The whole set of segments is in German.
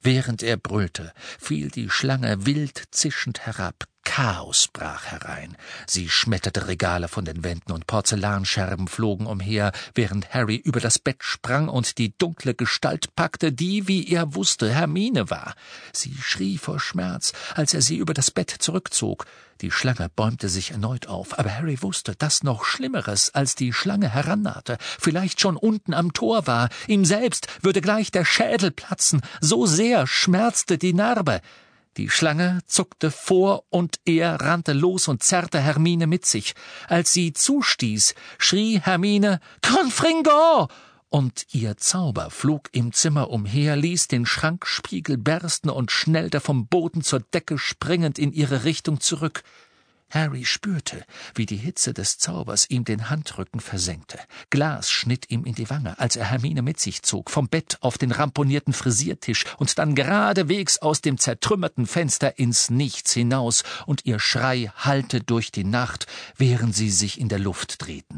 Während er brüllte, fiel die Schlange wild zischend herab. Chaos brach herein. Sie schmetterte Regale von den Wänden und Porzellanscherben flogen umher, während Harry über das Bett sprang und die dunkle Gestalt packte, die, wie er wusste, Hermine war. Sie schrie vor Schmerz, als er sie über das Bett zurückzog. Die Schlange bäumte sich erneut auf, aber Harry wusste, dass noch Schlimmeres als die Schlange herannahte, vielleicht schon unten am Tor war. Ihm selbst würde gleich der Schädel platzen, so sehr schmerzte die Narbe. Die Schlange zuckte vor, und er rannte los und zerrte Hermine mit sich. Als sie zustieß, schrie Hermine »Confringo!« und ihr Zauber flog im Zimmer umher, ließ den Schrankspiegel bersten und schnellte vom Boden zur Decke springend in ihre Richtung zurück. Harry spürte, wie die Hitze des Zaubers ihm den Handrücken versenkte. Glas schnitt ihm in die Wange, als er Hermine mit sich zog, vom Bett auf den ramponierten Frisiertisch und dann geradewegs aus dem zertrümmerten Fenster ins Nichts hinaus, und ihr Schrei hallte durch die Nacht, während sie sich in der Luft drehten.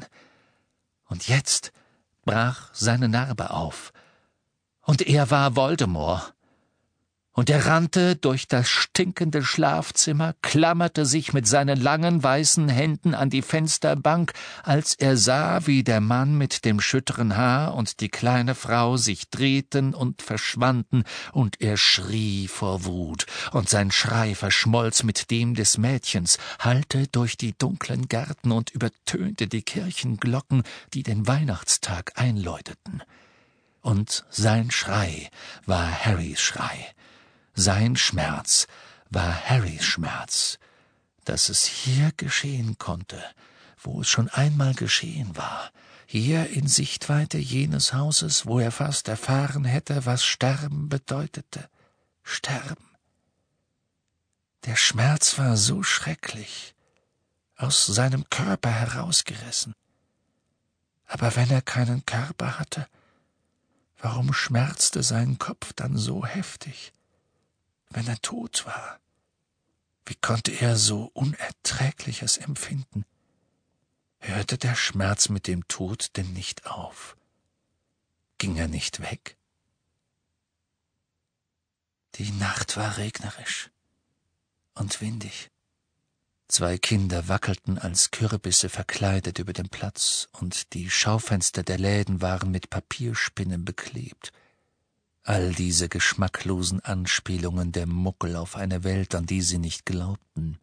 Und jetzt brach seine Narbe auf, und er war Voldemort. Und er rannte durch das stinkende Schlafzimmer, klammerte sich mit seinen langen, weißen Händen an die Fensterbank, als er sah, wie der Mann mit dem schütteren Haar und die kleine Frau sich drehten und verschwanden, und er schrie vor Wut, und sein Schrei verschmolz mit dem des Mädchens, hallte durch die dunklen Gärten und übertönte die Kirchenglocken, die den Weihnachtstag einläuteten. Und sein Schrei war Harrys Schrei. Sein Schmerz war Harrys Schmerz, dass es hier geschehen konnte, wo es schon einmal geschehen war, hier in Sichtweite jenes Hauses, wo er fast erfahren hätte, was Sterben bedeutete. Sterben. Der Schmerz war so schrecklich, aus seinem Körper herausgerissen. Aber wenn er keinen Körper hatte, warum schmerzte sein Kopf dann so heftig? Wenn er tot war, wie konnte er so Unerträgliches empfinden? Hörte der Schmerz mit dem Tod denn nicht auf? Ging er nicht weg? Die Nacht war regnerisch und windig. 2 Kinder wackelten als Kürbisse verkleidet über dem Platz, und die Schaufenster der Läden waren mit Papierspinnen beklebt. All diese geschmacklosen Anspielungen der Muckel auf eine Welt, an die sie nicht glaubten.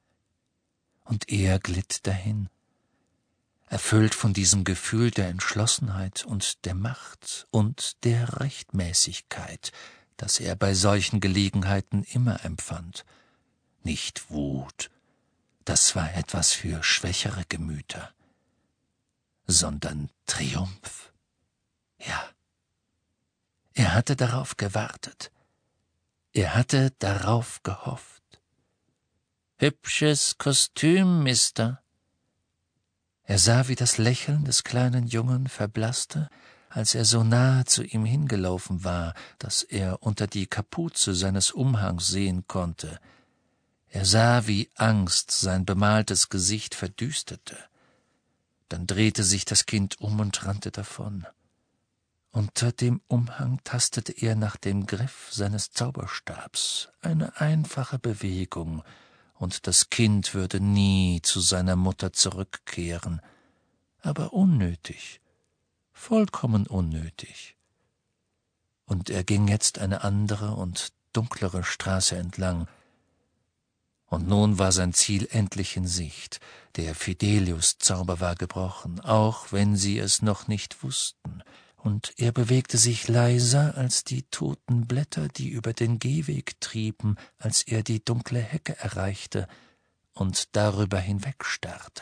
Und er glitt dahin, erfüllt von diesem Gefühl der Entschlossenheit und der Macht und der Rechtmäßigkeit, das er bei solchen Gelegenheiten immer empfand. Nicht Wut, das war etwas für schwächere Gemüter, sondern Triumph. Ja. Er hatte darauf gewartet. Er hatte darauf gehofft. »Hübsches Kostüm, Mister.« Er sah, wie das Lächeln des kleinen Jungen verblasste, als er so nahe zu ihm hingelaufen war, dass er unter die Kapuze seines Umhangs sehen konnte. Er sah, wie Angst sein bemaltes Gesicht verdüsterte. Dann drehte sich das Kind um und rannte davon. Unter dem Umhang tastete er nach dem Griff seines Zauberstabs, eine einfache Bewegung, und das Kind würde nie zu seiner Mutter zurückkehren, aber unnötig, vollkommen unnötig. Und er ging jetzt eine andere und dunklere Straße entlang, und nun war sein Ziel endlich in Sicht. Der Fidelius-Zauber war gebrochen, auch wenn sie es noch nicht wussten, und er bewegte sich leiser als die toten Blätter, die über den Gehweg trieben, als er die dunkle Hecke erreichte und darüber hinwegstarrte.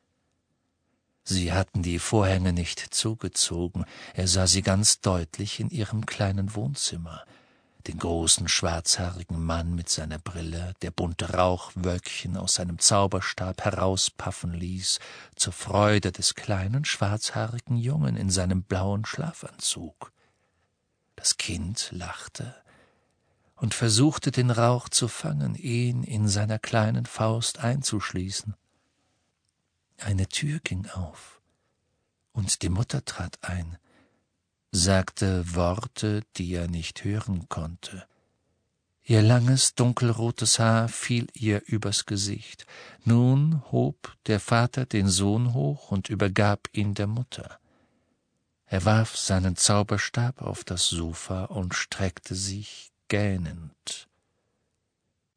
Sie hatten die Vorhänge nicht zugezogen, er sah sie ganz deutlich in ihrem kleinen Wohnzimmer. Den großen schwarzhaarigen Mann mit seiner Brille, der bunte Rauchwölkchen aus seinem Zauberstab herauspaffen ließ, zur Freude des kleinen schwarzhaarigen Jungen in seinem blauen Schlafanzug. Das Kind lachte und versuchte, den Rauch zu fangen, ihn in seiner kleinen Faust einzuschließen. Eine Tür ging auf, und die Mutter trat ein, sagte Worte, die er nicht hören konnte, Ihr langes, dunkelrotes Haar fiel ihr übers Gesicht. Nun hob der Vater den Sohn hoch und übergab ihn der Mutter. Er warf seinen Zauberstab auf das Sofa und streckte sich gähnend.